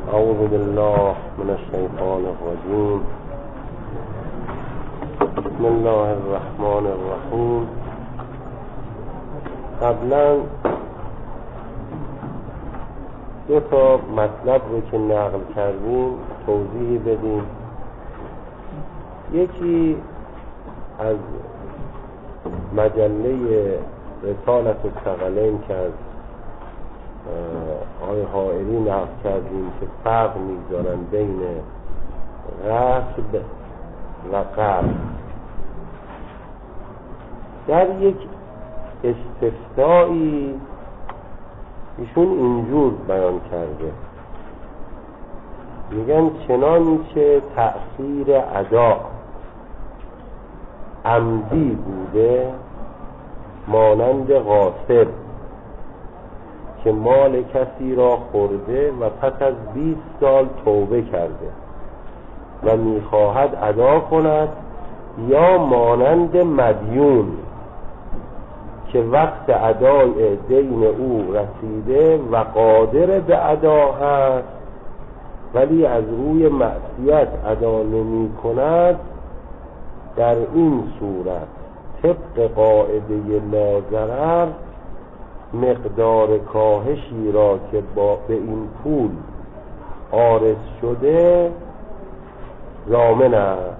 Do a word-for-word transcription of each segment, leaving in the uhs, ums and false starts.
اعوذ بالله من الشیطان الرجیم. بسم الله الرحمن الرحیم. قبلا دو تا مطلب رو که نقل کردیم توضیح بدیم. یکی از مجله رسالة الثقلین که از آقای حائری نقل کردیم که فرق میگذارن بین غصب و قبض. در یک استفتایی ایشون اینجور بیان کرده، میگن چنانچه تأخیر ادا عمدی بوده مانند غاصب که مال کسی را خورده و پس از بیست سال توبه کرده و میخواهد ادا کند، یا مانند مدیون که وقت ادای دین او رسیده و قادر به ادا هست ولی از روی معصیت ادا نمی کند. در این صورت طبق قاعده لا ضرر مقدار کاهشی را که با به این پول عارض شده ضامن است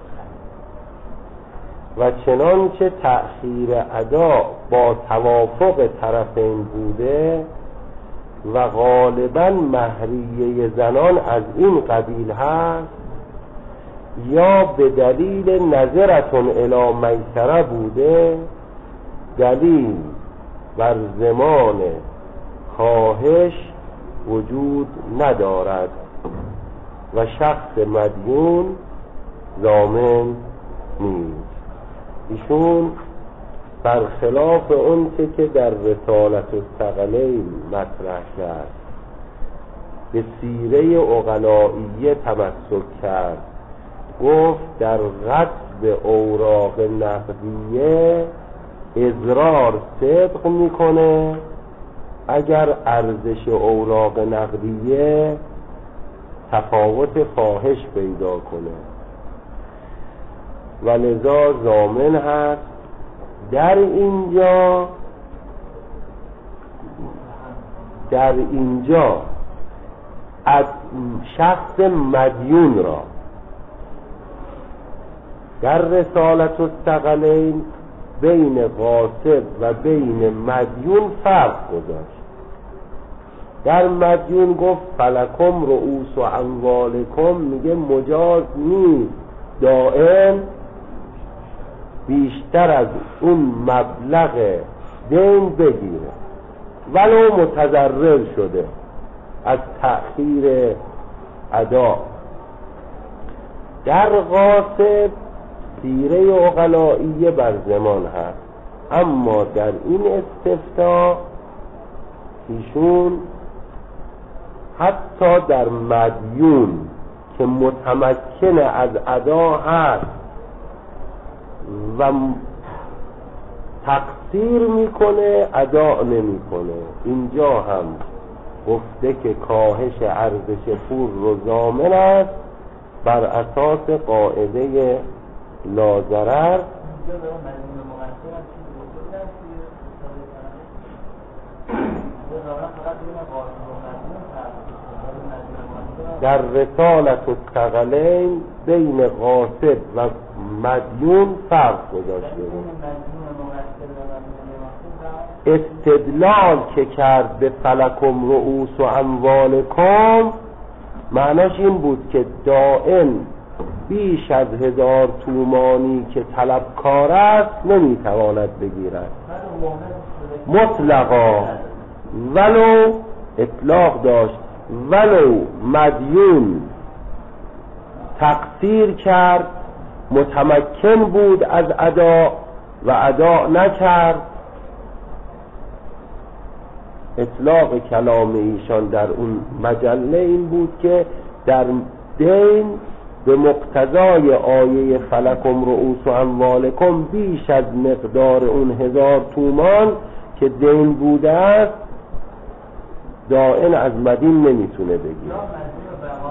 و چنانچه تأخیر ادا با توافق طرفین بوده و غالبا مهریه زنان از این قبیل هست یا به دلیل نظرتون الی میسره بوده، دلیل بر زمان کاهش وجود ندارد و شخص مدیون ضامن نیست. ایشون برخلاف اون که در رسالة الثقلین مطرح کرد به سیره عقلائیه تمسک کرد، گفت در غصب اوراق نقدیه اضرار صدق میکنه اگر ارزش اوراق نقدیه تفاوت فاحش پیدا کنه و لذا ضامن هست. در اینجا در اینجا از شخص مدیون را در رسالة الثقلین بین غاصب و بین مدیون فرق گذاشت. در مدیون گفت فلکم رؤوس و اموالکم، میگه مجاز نیست دائم بیشتر از اون مبلغ دین بگیره ولو متضرر شده از تأخیر ادا. در غاصب سیره عقلائیه بر زمان هست، اما در این استفتاء ایشون حتی در مدیون که متمکن از ادا هست و تقصیر میکنه ادا نمیکنه، اینجا هم گفته که کاهش ارزش پول رو ضامن است بر اساس قاعده لا ضرر. در رسالة الثقلین بین غاصب و مدیون فرق گذاشته بود. استدلال که کرد به فلکم رؤوس و اموالکم معناش این بود که دائم بیش از هزار تومانی که طلبکار است نمیتواند بگیرد مطلقا، ولو اطلاق داشت ولو مدیون تقصیر کرد متمکن بود از ادا و ادا نکرد. اطلاق کلام ایشان در اون مجله این بود که در دین به مقتضای آیه فلکم رؤوس و اموالکم بیش از مقدار اون هزار تومان که دین بوده است دائن از مدین نمیتونه بگیره.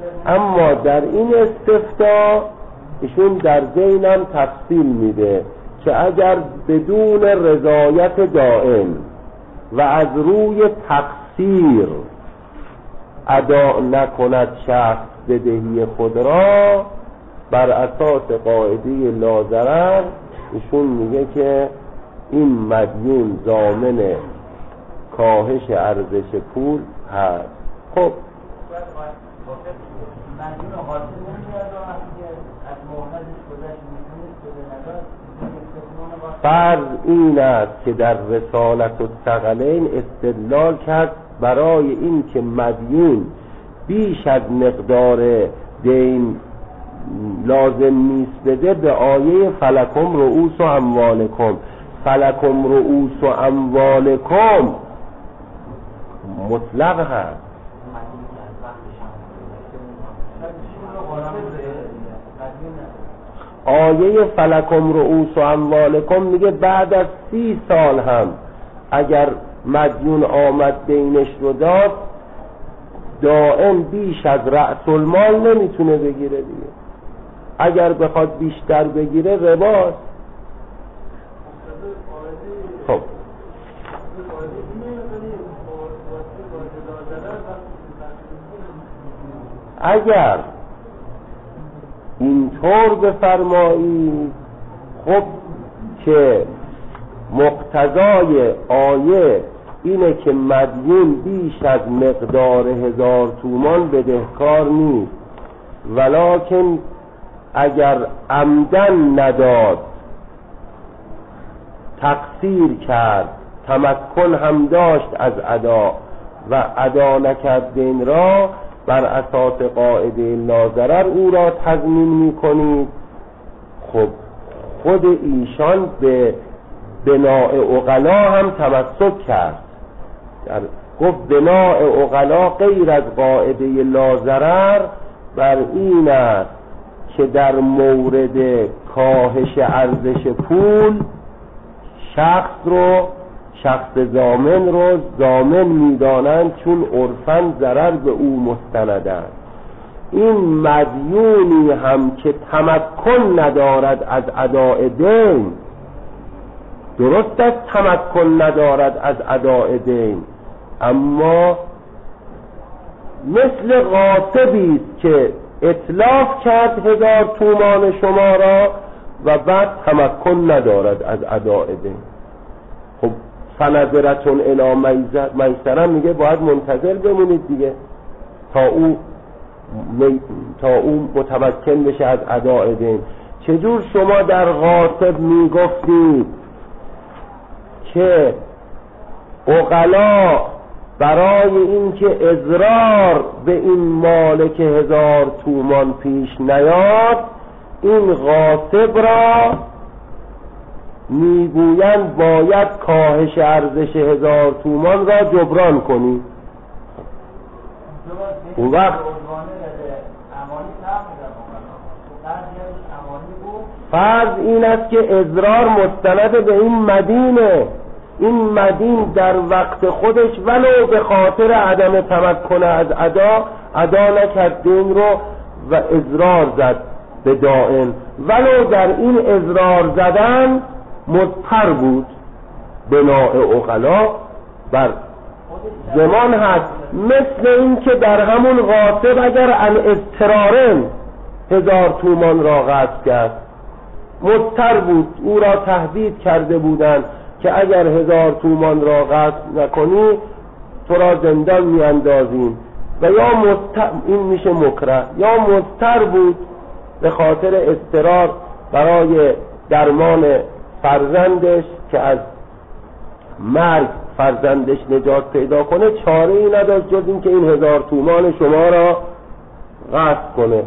اما در این استفتاء ایشون در دینم تفصیل میده که اگر بدون رضایت دائم و از روی تقصیر ادا نکند شخص بدهی خود را، بر اساس قاعده لاضرر ایشون میگه که این مدیون ضامن کاهش ارزش پول هست. خب فرض این است که در رسالت الثقلین استدلال کرد برای این که مدیون بیش از مقدار دین لازم نیست بده به آیه فلکم رؤوس و اموالکم. فلکم رؤوس و اموالکم مطلق هست. آیه فلکم رؤوس و اموالکم میگه بعد از سی سال هم اگر مدیون آمد دینش رو داد، دائم بیش از رأس المال نمیتونه بگیره دیگه. اگر بخواد بیشتر بگیره رباست. خب اگر اینطور بفرمایی، خب که مقتضای آیه اینه که مدیون بیش از مقدار هزار تومان بدهکار نیست، ولکن اگر عمدن نداد، تقصیر کرد، تمکن هم داشت از ادا و ادا نکرد دین را، بر اساس قاعده لاضرر او را تضمین می‌کنید. خب خود ایشان به بناء عقلا هم تمسک کرد. گفت بناء عقلا غیر از قاعده لاضرر بر این است که در مورد کاهش ارزش پول شخص رو شخص ضامن رو ضامن میدانند، چون عرفاً ضرر به او مستندند. این مدیونی هم که تمکن ندارد از اداء دین، درست است تمکن ندارد از اداء دین، اما مثل غاصبی است که اتلاف کرد هزار تومان شما را و بعد تمکن ندارد از اداء دین. خب فنظرتون الی میسره میگه باید منتظر بمونید دیگه تا او تا او متمکن بشه از اداء دین. چجور شما در غاصب میگفتید که عقلا برای اینکه اضرار به این مالک هزار تومان پیش نیاد، این غاصب را میگویند باید کاهش ارزش هزار تومان را جبران کنی. اون وقت فرض این است که اضرار مستند به این مدینه، این مدین در وقت خودش ولو به خاطر عدم تمکن از ادا ادا نکرد دین رو و اضرار زد به دائن، ولو در این اضرار زدن مضطر بود. بناء عقلا بر زمان هست، مثل این که در همون غاصب اگر ان اضطرارن هزار تومان را غصب کرد، مضطر بود، او را تهدید کرده بودند که اگر هزار تومان را غصب نکنی تو را زندان می اندازیم، و یا مضطر، این میشه مکره، یا مضطر بود به خاطر اضطرار برای درمان فرزندش که از مرگ فرزندش نجات پیدا کنه، چاره ای نداشت جز این که این هزار تومان شما را غصب کنه.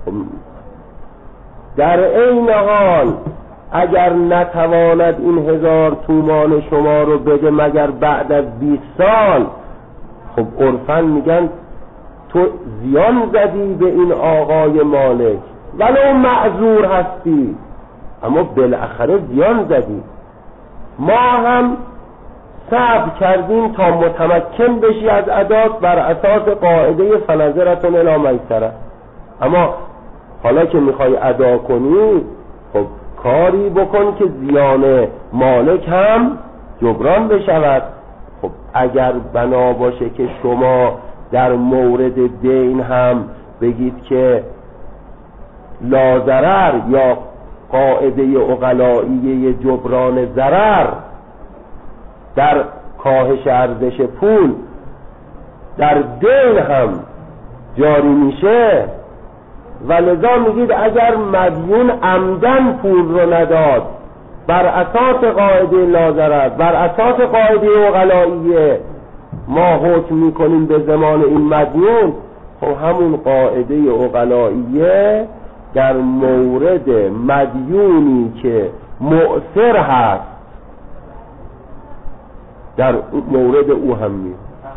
در این حال اگر نتواند این هزار تومان شما رو بده مگر بعد از بیست سال، خب عرفاً میگن تو زیان زدی به این آقای مالک، ولو معذور هستی اما بالاخره زیان زدی. ما هم صبر کردیم تا متمکن بشی از ادات بر اساس قاعده فنظرتون الی میسره. اما حالا که میخوای ادا کنی خب کاری بکن که زیان مالک هم جبران بشود. خب اگر بنا باشه که شما در مورد دین هم بگید که لا ضرر یا قاعده عقلائیه جبران ضرر در کاهش ارزش پول در دین هم جاری میشه و لذا میگید اگر مدیون عمدن پول رو نداد بر اساس قاعده لا ضرر، بر اساس قاعده عقلائیه ما حکم میکنیم به زمان این مدیون، خب همون قاعده عقلائیه در مورد مدیونی که مؤثر هست در مورد او هم می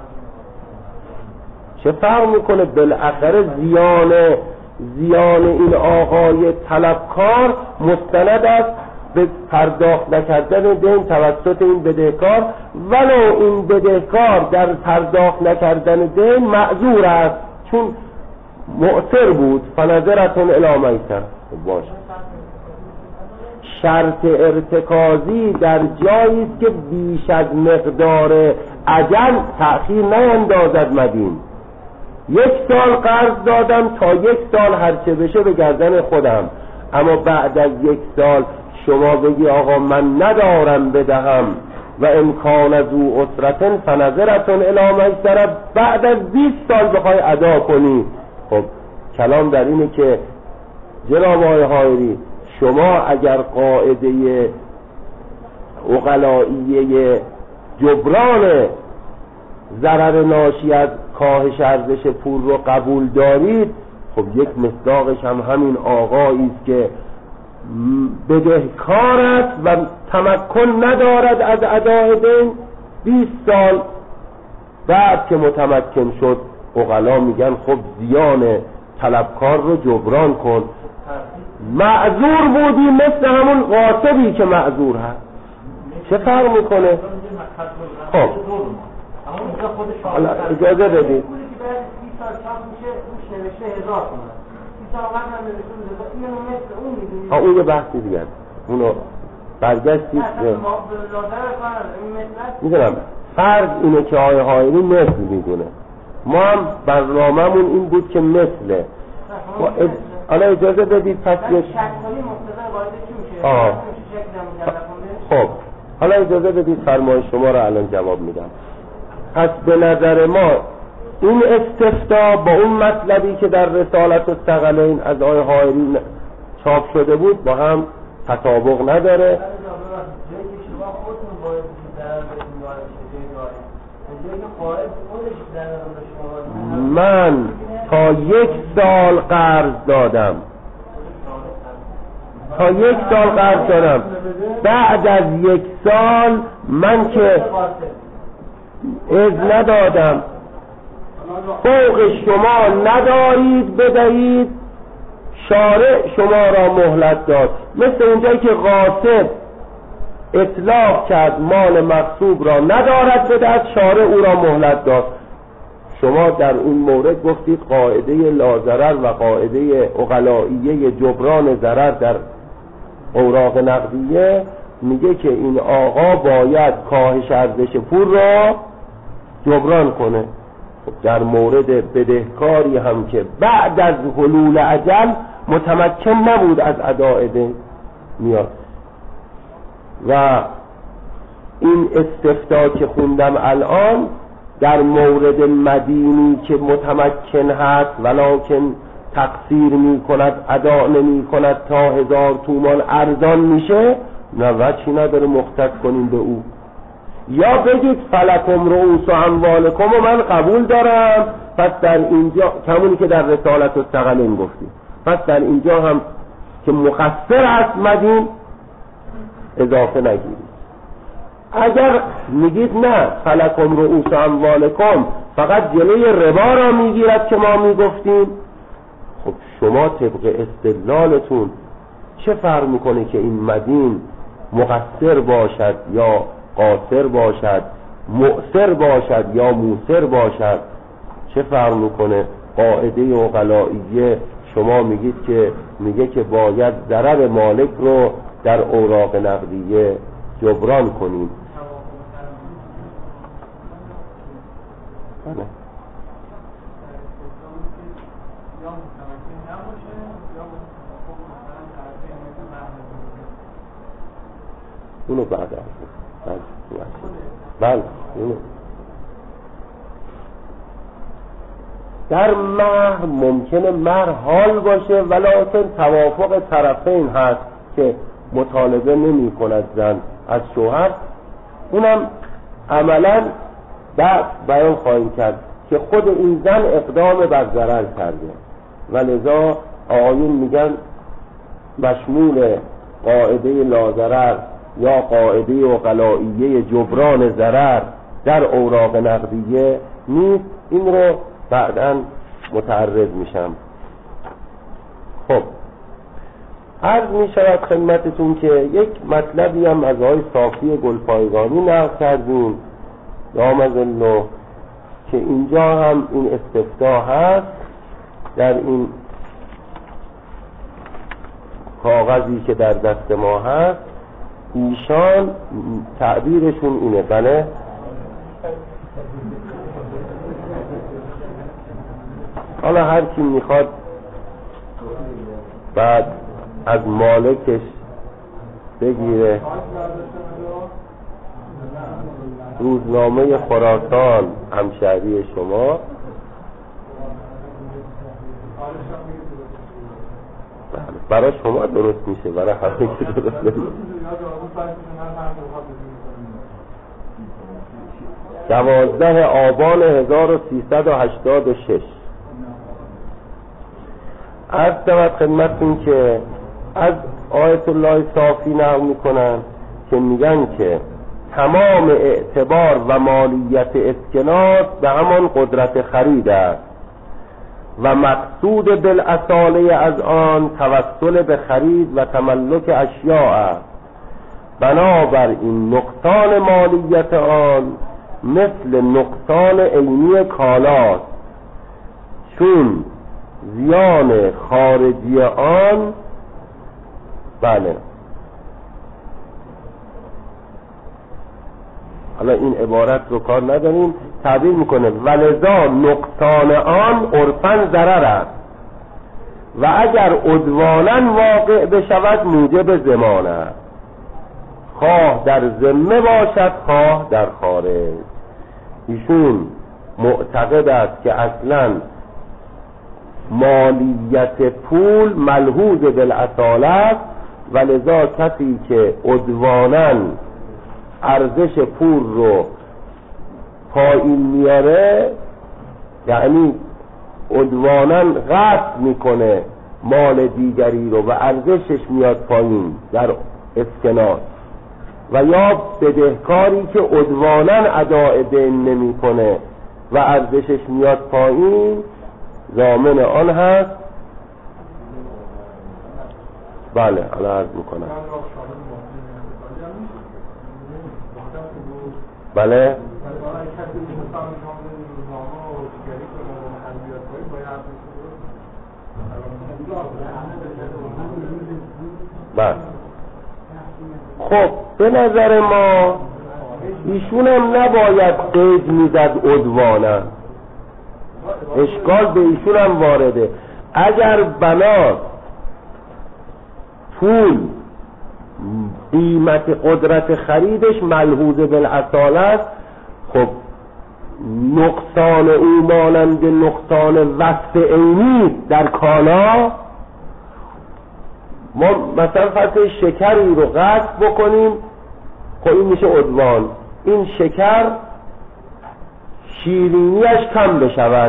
چه فرق میکنه؟ بالاخره زیان زیان این آقای طلبکار مستند است به پرداخت نکردن دین توسط این بدهکار، ولو این بدهکار در پرداخت نکردن دین معذور است چون مؤثر بود. فنظرتون الی میسر باشه. شرط ارتکازی در جایی است که بیش از مقدار اجل تأخیر نیندازد مدین. یک سال قرض دادم تا یک سال هرچه بشه به گردن خودم، اما بعد از یک سال شما بگی آقا من ندارم بدهم و امکان از او اسرتن فنظرتون الی میسر، بعد از بیست سال بخوای ادا کنی. خب کلام در اینه که جناب آقای حایری شما اگر قاعده عقلائیه جبران ضرر ناشی از کاهش ارزش پول رو قبول دارید، خب یک مصداقش هم همین آقایی است که بدهکار است و تمکن ندارد از ادای دین، بیست سال بعد که متمکن شد عقلا میگن خب زیان طلبکار رو جبران کن. معذور بودی مثل همون غاصبی که معذور هست، چه فرق میکنه؟ خب حالا اجازه بدید ها اون یه بحثی دیگر اونو برگشتید میدونم. فرض اینه که آیه هایری مثل میدونه، ما هم برنامه‌مون این بود که مثله. حالا اجازه بدید پس یک آه خب حالا اجازه بدید فرمایش شما رو الان جواب میدم. پس به نظر ما این استفتا با اون مطلبی که در رسالت الثقلین از آیه هایری چاپ شده بود با هم تطابق نداره. من تا یک سال قرض دادم تا یک سال قرض دادم بعد از یک سال من که از ندادم، فوق شما ندارید بدهید، شارع شما را مهلت داد. مثل اونجایی که غاصب اطلاق کرد مال مغصوب را ندارد بدهد، شارع او را مهلت داد. شما در اون مورد گفتید قاعده لا ضرر و قاعده عقلائیه جبران ضرر در اوراق نقدیه میگه که این آقا باید کاهش ارزش پول را جبران کنه. در مورد بدهکاری هم که بعد از حلول اجل متمکن نبود از اداء دین میاد و این استفتا که خوندم الان در مورد مدینی که متمکن هست ولکن تقصیر می کند ادا نمی کند تا هزار تومان ارزان میشه، نه وجهی نداره مختص کنیم به او. یا بگید فلکم رؤوس اموالکم و من قبول دارم، پس در اینجا کمونی که در رسالت الثقلین گفتیم، پس در اینجا هم که مقصر است مدین اضافه نگیرید. اگر میگید نه فلکم رؤوس اموالکم فقط جلوی ربا را میگیرد که ما میگفتیم، خب شما طبق استدلالتون چه فرق میکنه که این مدین مقصر باشد یا قاصر باشد، مؤثر باشد یا موثر باشد؟ چه فرق میکنه؟ قاعده عقلائیه شما میگید که میگه که باید ضرر مالک رو در اوراق نقدیه جبران کنیم. بله. اونو بعد از بله اونو در مهر ممکنه مهر حال باشه ولکن توافق طرفین هست که مطالبه نمی کند زن از شوهر، اونم عملا بعد بیان خواهیم کرد که خود این زن اقدام بر ضرر کرده و لذا آقایون میگن مشمول قاعده لازرر یا قاعده عقلائیه جبران ضرر در اوراق نقدیه نیست. این رو بعداً متعرض میشم. خب عرض میشود خدمتتون که یک مطلبی هم از آقای صافی گلپایگانی نقل کردیم دامزالله که اینجا هم این استفتاح هست در این کاغذی که در دست ما هست. ایشان تعبیرشون اینه. بله حالا هر کی میخواد بعد از مالکش بگیره. روزنامه خراسان همشهری شما برای شما درست میشه، برای همه که درست نمیشه. دوازده آبان هزار و سیصد و هشتاد و شش عرض شود خدمتتون که از آیت الله صافی نقل میکنن که میگن که تمام اعتبار و مالیت اسکناس به همان قدرت خرید است و مقصود بالاصاله از آن توسل به خرید و تملک اشیاء است. بنابراین نقصان مالیت آن مثل نقصان عینی کالاست، چون زیان خارجی آن بله حالا این عبارت رو کار نداریم، تعبیر میکنه ولذا نقصان آن عرفاً ضرر است و اگر عدوانا واقع بشود موجب ضمان است، خواه در ذمه باشد خواه در خارج. ایشون معتقد است که اصلاً مالیت پول ملحوظ بالاصاله است و لذا کسی که عدوانا ارزش پول رو پایین میاره، یعنی عدوانا غصب میکنه مال دیگری رو و ارزشش میاد پایین در اسکناس، و یا بدهکاری که عدوانا اداء دین نمیکنه و ارزشش میاد پایین، ضامن آن هست. بله الان عرض میکنم. بله بله خب به نظر ما ایشون هم نباید قید میزد عدوانا، اشکال به ایشون هم وارده. اگر بنا پول قیمت قدرت خریدش ملحوظ بالاصاله است، خب نقصان او مانند نقصان وصف عینی در کالا. ما مثلا فرض شکری رو غصب بکنیم، خب این میشه عدوان. این شکر شیرینیش کم بشود،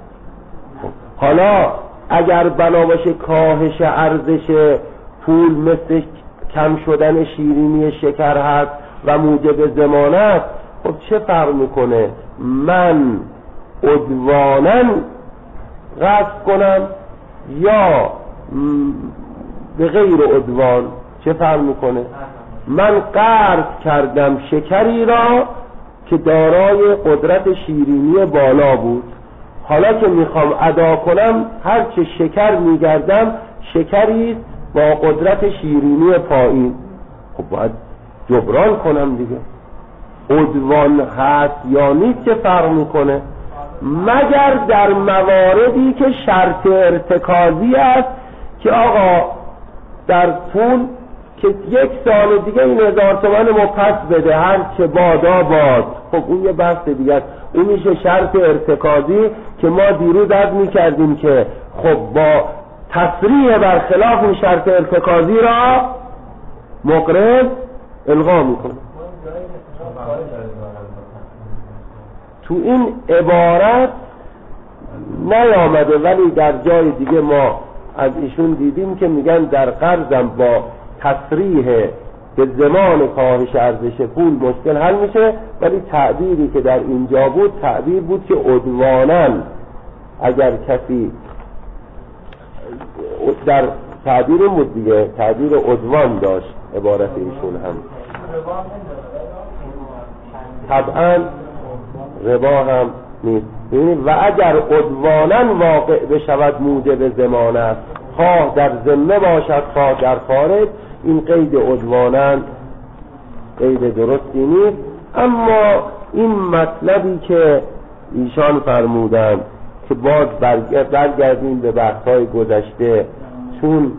حالا اگر بنا باشه کاهش ارزش پول مثل کم شدن شیرینی شکر هست و موجب ضمانت، خب چه فرق میکنه من عدوانا غصب کنم یا به غیر عدوان؟ چه فرق میکنه؟ من قرض کردم شکری را که دارای قدرت شیرینی بالا بود، حالا که میخوام ادا کنم هر چه شکر میگردم شکری با قدرت شیرینی پایین. خب باید جبران کنم دیگه. عدوان هست یا نیست که فرق میکنه، مگر در مواردی که شرط ارتکازی است که آقا در پول که یک سال دیگه این هزار تومن ما پس بده هر چه بادا باد. خب اون یه بحث دیگه است، اون میشه شرط ارتکازی که ما دیروز عرض میکردیم که خب با تصریح برخلاف این شرط ارتکازی را مقرض الغا میکنه. تو این عبارت نیامده، ولی در جای دیگه ما از ایشون دیدیم که میگن در قرضم با تصریح به زمان کاهش ارزش پول مشکل حل میشه، ولی تعبیری که در اینجا بود تعبیر بود که عدواناً اگر کسی در تعبیر بود دیگه، تعبیر عدوان داشت عبارت ایشون هم. طبعا ربا هم نیست. و اگر عدواناً واقع بشود موجب ضمان است، خواه در ذمه باشد خواه در خارج. این قید عدواناً قید درستی نیست. اما این مطلبی که ایشان فرمودن که باز برگردیم به بحث‌های گذشته، چون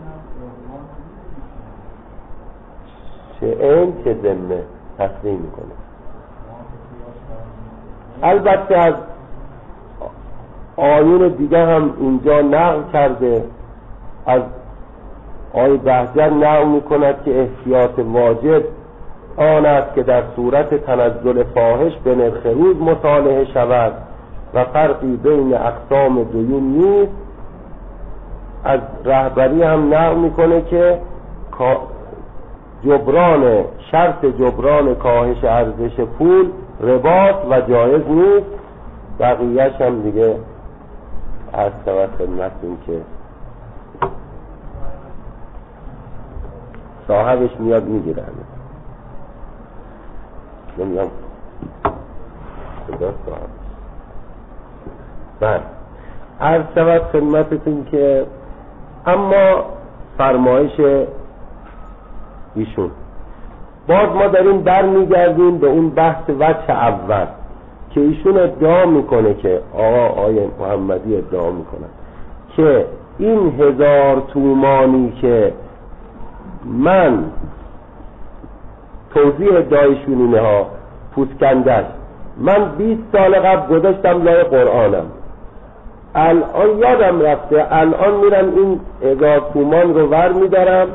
چه این چه ذمه تسلیم میکنه. البته از آیون دیگه هم اینجا نقل کرده، از آیه بهجت نقل میکند که احتیاط واجب آن است که در صورت تنزل فاحش به نرخ روز مصالحه شود و فرقی بین اقسام دیون نیست. از رهبری هم نقل میکنه که جبران شرط جبران کاهش ارزش پول رباست و جایز نیست. بقیهش هم دیگه از سواد خدمتون که صاحبش میاد میگیره. نمیام خدا صاحب بله از سواد خدمتون که اما فرمایش ایشون باز ما داریم برمیگردیم به اون بحث وجه اول که ایشون ادعا میکنه که آقا آیه محمدی ادعا میکنه که این هزار تومانی که من توضیح ادعایشون اینه ها پوسکندش من بیست سال قبل گذاشتم لای قرآنم، الان یادم رفته، الان میرم این هزار تومان رو ور میدارم،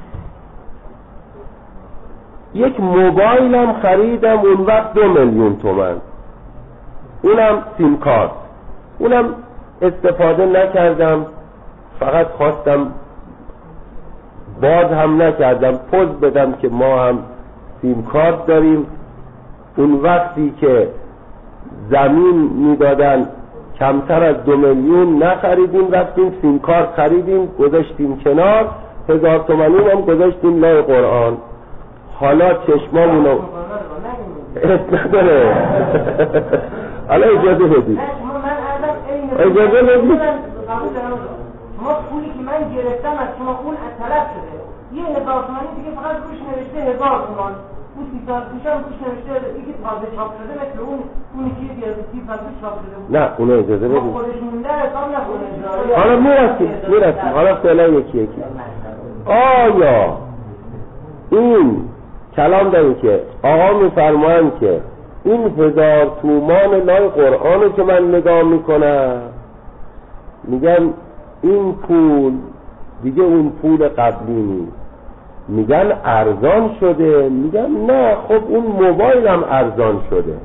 یک موبایلم خریدم اون وقت دو میلیون تومان، اونم سیم کارت، اونم استفاده نکردم، فقط خواستم باز هم نکردم پوز بدم که ما هم سیم کارت داریم. اون وقتی که زمین میدادن کمتر از دو میلیون نخریدیم، رفتیم سیم کارت خریدیم گذاشتیم کنار، هزار تومانی هم گذاشتیم لای قرآن. حالا چشمامونو نداره حالا اجازه بدید اجازه بدید ما پولی که من گرفتم از شما اون از طرف شده یه هزار تومانی دیگه فقط روش نوشته هزار تومان، اون سی سال پیش هم روش نوشته دیگه تازه چاپ شده مثل اون اونی که دیگه سی سال پیش چاپ شده بود. نه اونو اجازه بدید خودش مونده حساب نکنه. حالا میرسیم میرسیم حالا فعلا یکی یکی. آیا این کلام داریم که آقا میفرمایند که این هزار تومان لای قرآن که من نگاه میکنم میگن این پول دیگه اون پول قبلی نیست، میگن ارزان شده، میگن نه خب اون موبایل هم ارزان شده،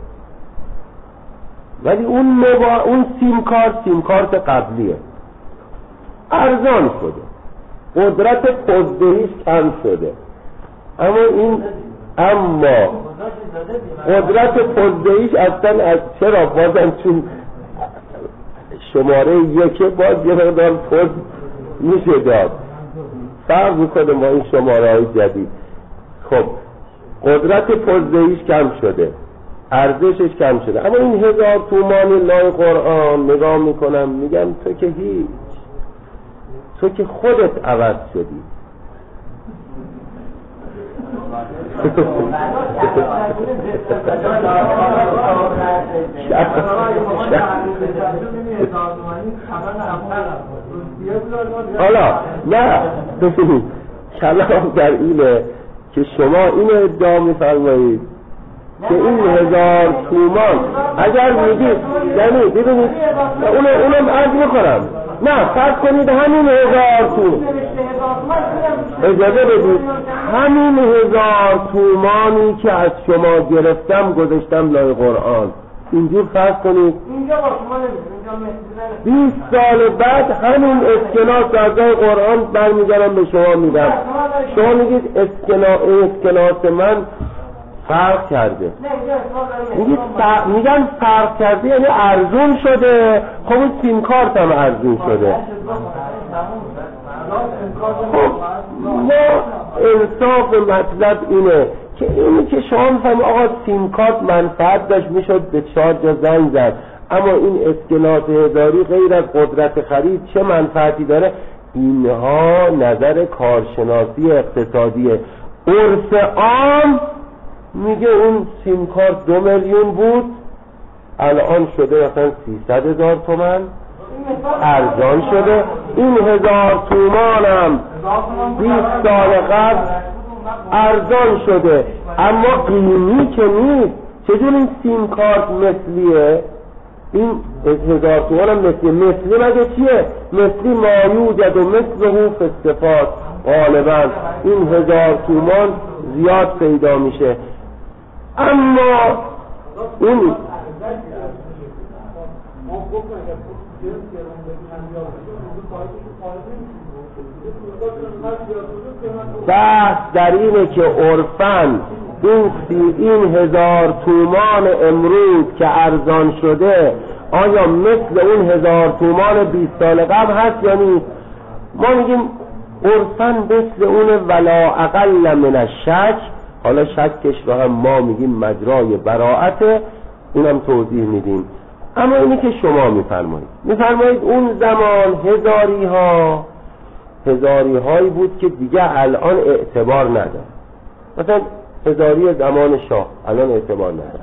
ولی اون موبایل اون سیم کارت سیم کارت قبلیه ارزان شده، قدرت پردهیش کم شده، اما این اما قدرت پردهیش اصلا از چرا بازم چون شماره یکه باز یه مقدار پرد میشه داد، فرق میکنه با این شماره های جدید. خب قدرت پردهیش کم شده، ارزشش کم شده. اما این هزار تومانی لای قرآن نگاه میکنم میگم تو که هیچ، تو که خودت عوض شدی. حالا نه ببینید کلام در اینه که شما اینو ادعا میفرمایید که این هزار تومان اگر میگید، یعنی ببینید اونو اونم عرض میکنم، نه فرض کنید همین هزار تومان، اجازه بدید همین هزار تومانی که از شما گرفتم گذاشتم لای قرآن، اینجور فرض کنید بیست سال بعد همین اسکناس از لای قرآن برمیگردم به شما میدم، شما میگید اسکناس من فرق کرده، میگن فرق کرده یعنی ارزون شده. خب این سیم کارت هم ارزون شده. خب ما انصاف مطلب اینه که اینی که شما میفهمید آقا سیم کارت منفعت داشت میشد به چهار جا زنگ زد، اما این اسکناس هزاری غیر از قدرت خرید چه منفعتی داره؟ اینها نظر کارشناسی اقتصادیه. عرف عام میگه اون سیم کارت دو میلیون بود الان شده مثلا سیصد هزار تومن، ارزان شده. این هزار تومان هم بیست سال قبل ارزان شده، اما قیمی که نیست. چجور این سیم کارت مثلیه؟ این هزار تومان هم مثلیه. مثلی مگه چیه؟ مثلی مایوجد و مثله فصفات. غالبا این هزار تومان زیاد پیدا میشه، اما اون بحث در اینه که عرفاً این سی این هزار تومان امروز که ارزان شده آیا مثل اون هزار تومان بیست سال قبل هست یا نیست؟ ما میگیم عرفاً مثل اون ولا اقل من الشک. حالا شکش رو هم ما میگیم مجرای براعته، اینم توضیح میدیم. اما اینی که شما میفرمایید میفرمایید اون زمان هزاری ها هزاری هایی بود که دیگه الان اعتبار نداره. مثلا هزاری زمان شاه الان اعتبار نداره.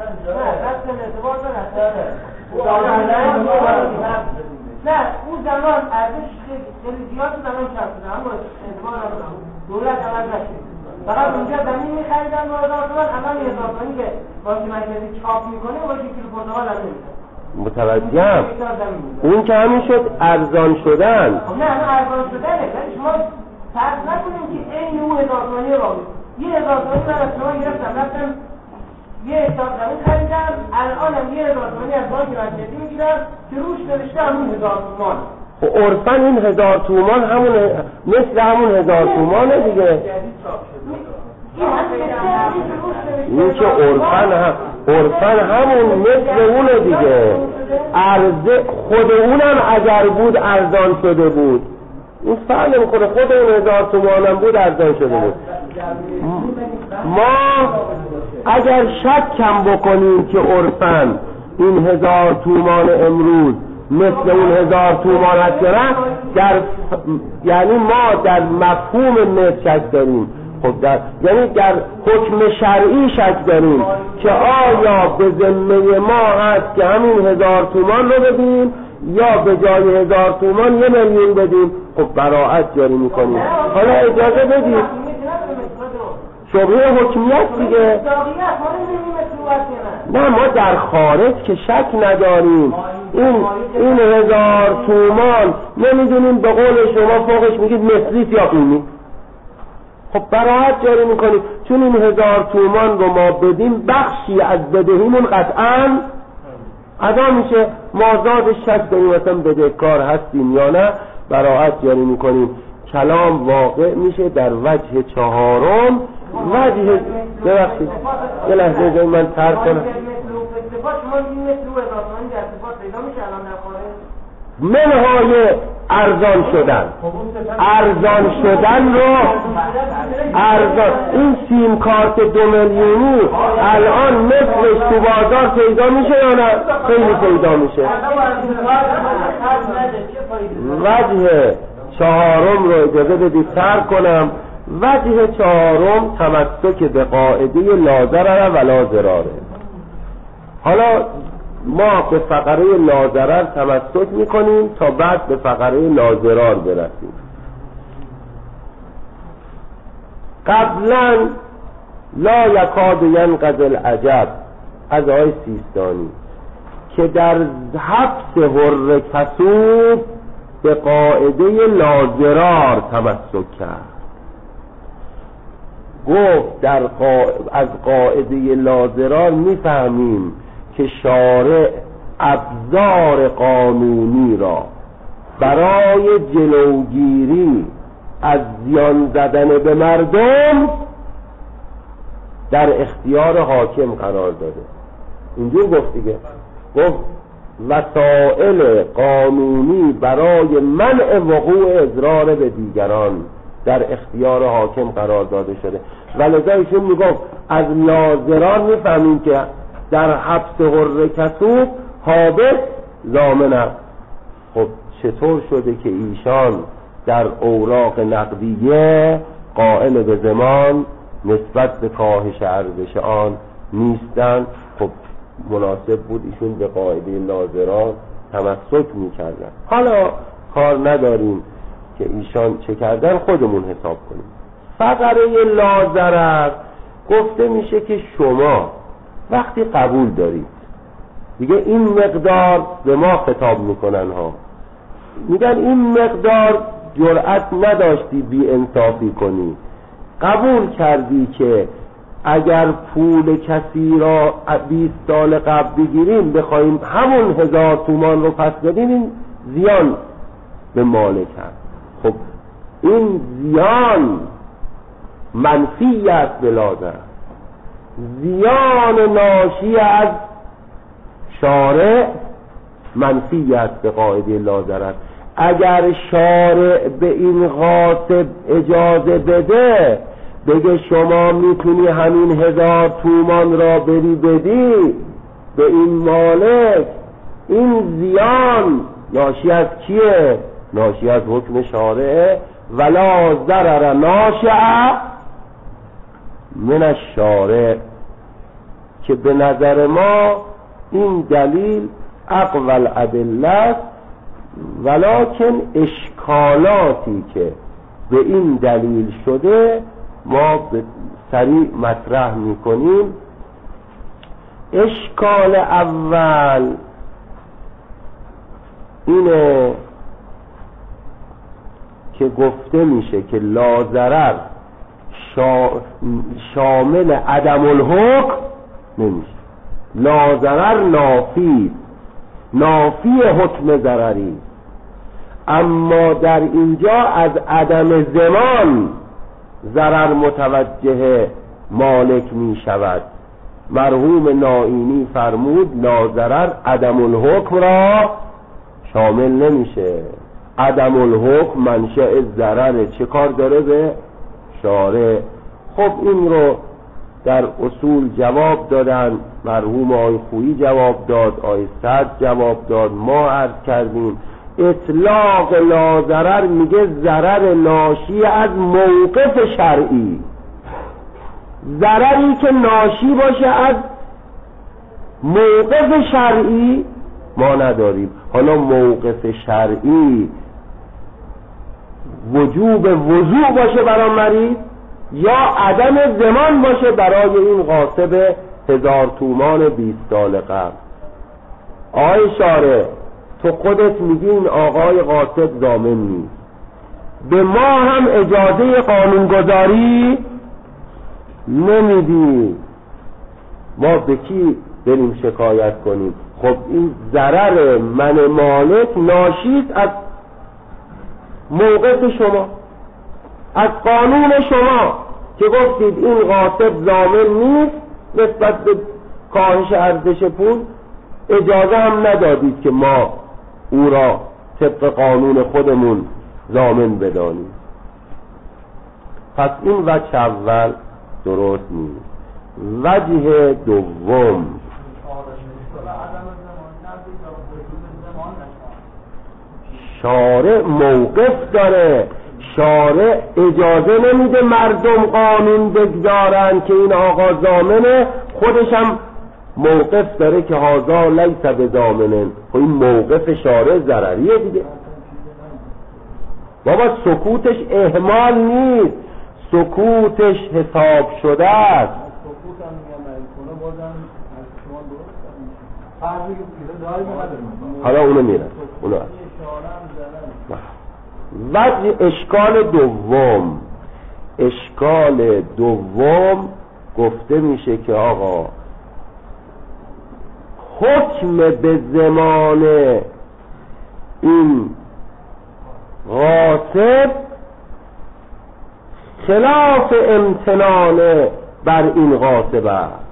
نه اون زمان ارزش خیلی زیاد زمان چرخ شده، اما اعتبار نداره. دولت عوض نشد، فقط اونجا زمین می‌خریدن و هزار تومان، الان هزار تومانی که بانک مرکزی چاپ میکنه و یک کیلو پرتقال هم نمیده. متوجهم. اون که همین شد ارزان شدن. نه نه ارزان شدنه، ولی شما فرض نکنیم که عین اون هزار تومانی واقعی. یه هزار تومانی من از شما گرفتم، رفتم یه حساب زمین خریدم، الانم یه هزار تومانی از بانک مرکزی میگیرم که روش نوشته همون هزار تومان. خب عرفاً این هزار تومان همون مثل همون هزار تومانه دیگه. این که عرفاً هم عرفاً همون مثل اونه دیگه. ارزه خود اونم اگر بود ارزان شده بود، این فرق نمی‌کنه، خود اون هزار تومانم بود ارزان شده بود. ما اگر شک کم بکنیم که عرفاً این هزار تومان امروز مثل اون هزار تومان هست یا نه، در یعنی ما در مفهوم مثل شک داریم. خب در یعنی در حکم شرعی شک داریم که آیا به ذمه ما هست که همین هزار تومان رو بدیم یا به جای هزار تومان یه میلیون بدیم. خب براعت جاری میکنیم. حالا اجازه بدید شبهه حکمیت دیگه. نه ما در خارج که شک نداریم، این این هزار تومان نمیدونیم به قول شما فوقش میگید مثلیت یا قیمی. خب براعت جاری میکنیم چون این هزار تومان رو ما بدیم بخشی از بدهیمون قطعا ادا میشه. مازاد شک داریم مثلا بدهکار هستیم یا نه، براعت جاری میکنیم. کلام واقع میشه در وجه چهارم. وجه ببخشید یه لحظه جایی من ترک کنم. منهای ارزان شدن، ارزان شدن رو ارزان. این سیم کارت دو میلیونی الان مثلش تو بازار پیدا میشه یا نه؟ خیلی پیدا میشه. وجه چهارم رو اجازه بدید ترک کنم. وجه چهارم تمسک به قاعده لا ضرر ولا ضراره. حالا ما به فقره لا ضرر تمسک میکنیم تا بعد به فقره لا ضرار برسیم. قبلا لا یکاد ینقضی العجب از آقای سیستانی که در حبس حر کسوب به قاعده لا ضرار تمسک کرد. گفت در قا... از قاعده لا ضرار میفهمیم که شارع ابزار قانونی را برای جلوگیری از زیان زدن به مردم در اختیار حاکم قرار داده. اینجور گفت دیگه، گفت وسائل قانونی برای منع وقوع اضرار به دیگران در اختیار حاکم قرار داده شده. ولذا ایشون میگفت از لا ضرار میفهمیم که در حبس حر کسوب حابس ضامن است. خب چطور شده که ایشان در اوراق نقدیه قائل به ضمان نسبت به کاهش ارزش آن نیستند؟ خب مناسب بود ایشون به قاعده لا ضرار تمسک میکردن. حالا کار نداریم که ایشان چه کردن، خودمون حساب کنیم. فقره لا ضرر گفته میشه که شما وقتی قبول دارید، دیگه این مقدار به ما خطاب میکنن ها، میگن این مقدار جرأت نداشتی بی انصافی کنی، قبول کردی که اگر پول کسی را بیست سال قبل بگیریم بخوایم همون هزار تومان رو پس بدیم، این زیان به مالک هست. خب این زیان منفی است بلا ضرر، زیان ناشی از شارع منفی است به قاعده لا ضرر. اگر شارع به این غاصب اجازه بده، بگه شما میتونی همین هزار تومان را بری بدی به این مالک، این زیان ناشی از کیه؟ ناشی از حکم شارع. ولا ضرر ناشئ من الشارع، که به نظر ما این دلیل اقوى الادله، ولکن اشکالاتی که به این دلیل شده ما به سریع مطرح میکنیم. اشکال اول اینه که گفته میشه که لا ضرر شا... شامل عدم الحکم نمیشه. لا ضرر نافی نافی حکم ضرری، اما در اینجا از عدم ضمان ضرر متوجه مالک می شود. مرحوم نائینی فرمود لا ضرر عدم الحکم را شامل نمیشه. عدم الحکم منشأ ضرر، چه کار داره به شارع؟ خب این رو در اصول جواب دادن، مرحوم آی خویی جواب داد، آی سعد جواب داد، ما عرض کردیم اطلاق لا ضرر میگه ضرر ناشی از موقف شرعی، ضرری که ناشی باشه از موقف شرعی ما نداریم. حالا موقف شرعی وجوب وضوء باشه برای مریض یا عدم ضمان باشه برای این غاصب هزار تومان بیست سال قبل. آقای شارع تو خودت میگی این آقای غاصب ضامن نیست، به ما هم اجازه قانونگذاری نمیدی، ما به کی بریم شکایت کنیم؟ خب این ضرر من مالک ناشیست از موقف شما، از قانون شما که گفتید این غاصب ضامن نیست نسبت به کاهش ارزش پول، اجازه هم ندادید که ما او را طبق قانون خودمون ضامن بدانیم. پس این وجه اول درست نیست. وجه دوم شارع موقف داره، شارع اجازه نمیده مردم قانون بگذارن که این آقا ضامنه، خودش هم موقف داره که هذا لیس بضامنه. خب این موقف شارع ضرریه دیگه. بابا سکوتش اهمال نیست، سکوتش حساب شده است. حالا اونو میرن اونو هست. وجه اشکال دوم، اشکال دوم گفته میشه که آقا حکم به زمان این غاصب خلاف امتنان بر این غاصب است.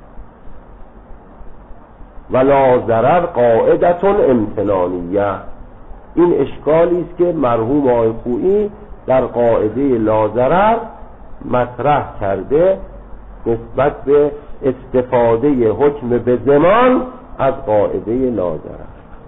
ولا ضرر قاعدتون امتنانیه. این اشکالی است که مرحوم آقای خویی در قاعده لا ضرر مطرح کرده نسبت به استفاده حکم به زمان از قاعده لا ضرر.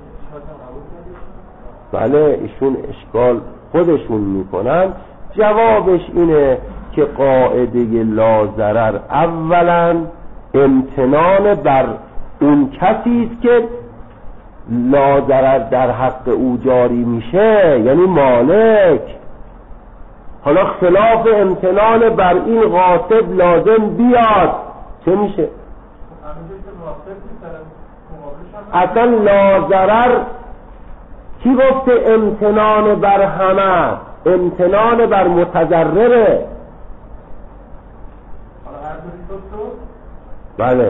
بله ایشون اشکال خودشون میکنن. جوابش اینه که قاعده لا ضرر اولا امتنان بر اون کسی است که لا ضرر در حق او جاری میشه، یعنی مالک. حالا خلاف امتنان بر این غاصب لازم بیاد چه میشه؟ اصلا لا ضرر کی گفته امتنان بر همه؟ امتنان بر متضرره. بله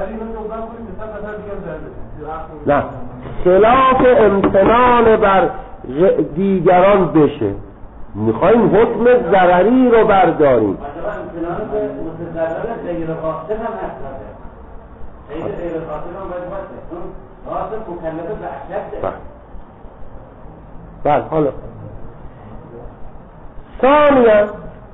نه، خلاف امتنان بر دیگران بشه. میخوایم حکم ضرری رو برداریم. امتنان به متضرر غیر غاصب هم هست. غیر غیر غاصب هم باید باشه. چون غاصب مکلف به اشد. بله حالا ثانیا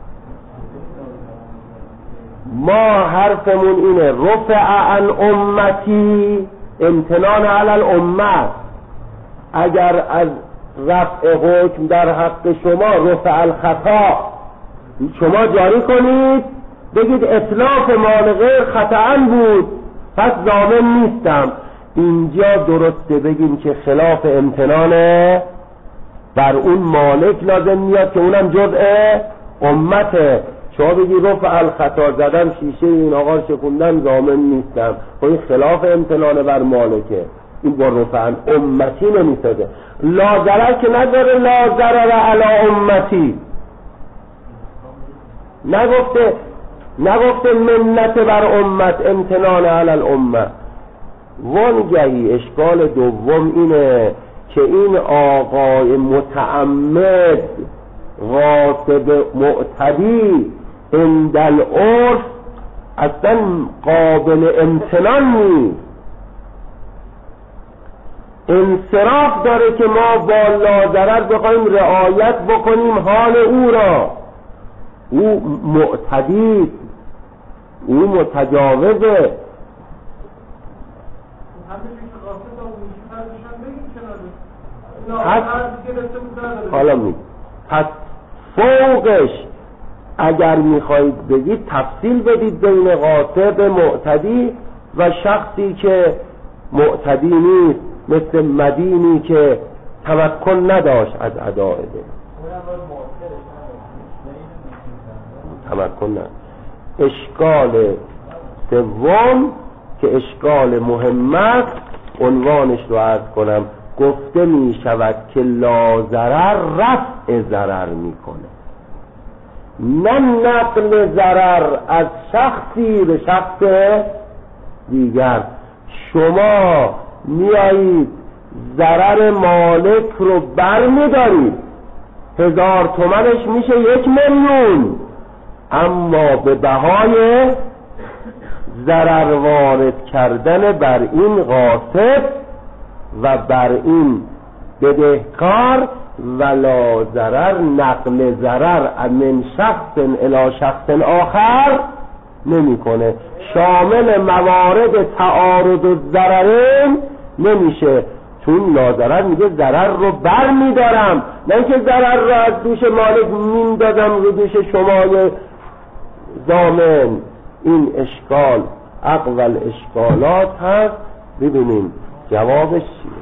ما حرفمون اینه رفع عن امتی، امتنان علی الامت. اگر از رفع حکم در حق شما رفع الخطا شما جاری کنید، بگید اطلاق مال غیر خطأ بود پس ضامن نیستم، اینجا درسته بگیم که خلاف امتنانه بر اون مالک لازم میاد که اونم جزء امته. شما بگی رفع الخطا زدم شیشه این آقا شکوندم ضامن نیستم، خب این خلاف امتنان بر مالکه، این با رفع امتی نمیساده. لا ضرر که نداره، لا ضرر علی امتی نگفته، نگفته منت بر امت، امتنان علی الامه. وانگهی اشکال دوم اینه که این آقای متعمد غاصب معتدی عند العرف اصلا قابل امتنان نیست. انصراف داره که ما با لا ضرر بخوایم رعایت بکنیم حال او را. او معتدی، او متجاوزه. حالا می پس فوقش اگر میخواید بگید تفصیل بدید بین غاصب معتدی و شخصی که معتدی نیست، مثل مدینی که تمکن نداشت از اداء ده. تمکن نداشت. اشکال سوم که اشکال مهم است، عنوانش رو عرض کنم. گفته می شود که لا ضرر رفع ضرر میکنه، نه نقل ضرر از شخصی به شخص دیگر. شما میایید ضرر مالک رو بر میدارید، هزار تومنش میشه یک میلیون، اما به بهای ضرر وارد کردن بر این غاصب و بر این بدهکار ولا ضرر نقل ضرر من شخص الی شخص آخر نمیکنه، شامل موارد تعارض و ضررین نمیشه، چون لا میگه ضرر رو بر میدارم، نه اینکه ضرر رو از دوش مالک میندازم رو دوش شمای ضامن. این اشکال اقوال اشکالات هست. ببینیم جوابش چیه.